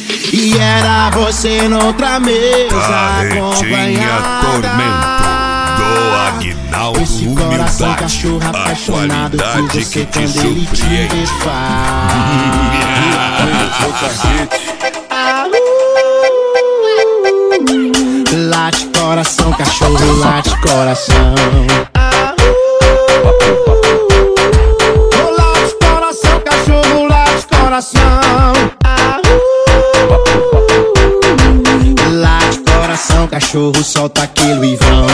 E era você noutra mesa acompanhada. Tormento do Esse Aguinaldo coração Humildade, cachorro a apaixonado por qualidade você que te quando ele te surpreende. Late coração, cachorro, late coração. Late coração, cachorro, late coração. Late coração, cachorro, solta aquele Ivão.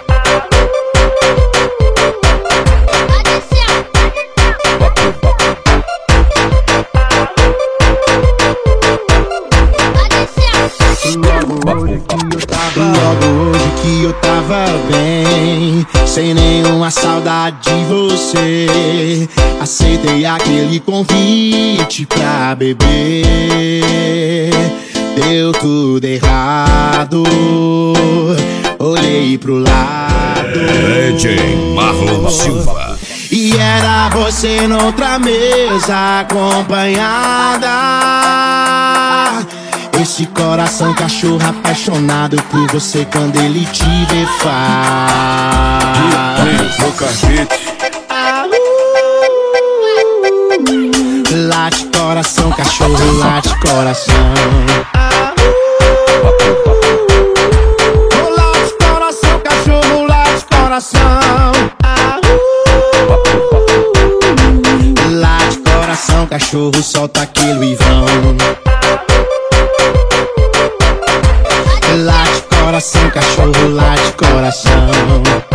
Logo hoje que eu tava bem, sem nenhuma saudade de você, aceitei aquele convite pra beber. Deu tudo errado, olhei pro lado. DJ Marlon Silva. E era você noutra mesa acompanhada. Esse coração cachorro apaixonado por você quando ele te vê Late coração, cachorro, late coração. Late coração, cachorro, late coração. Late coração, cachorro, solta aquele Ivão. Late coração, cachorro, late coração.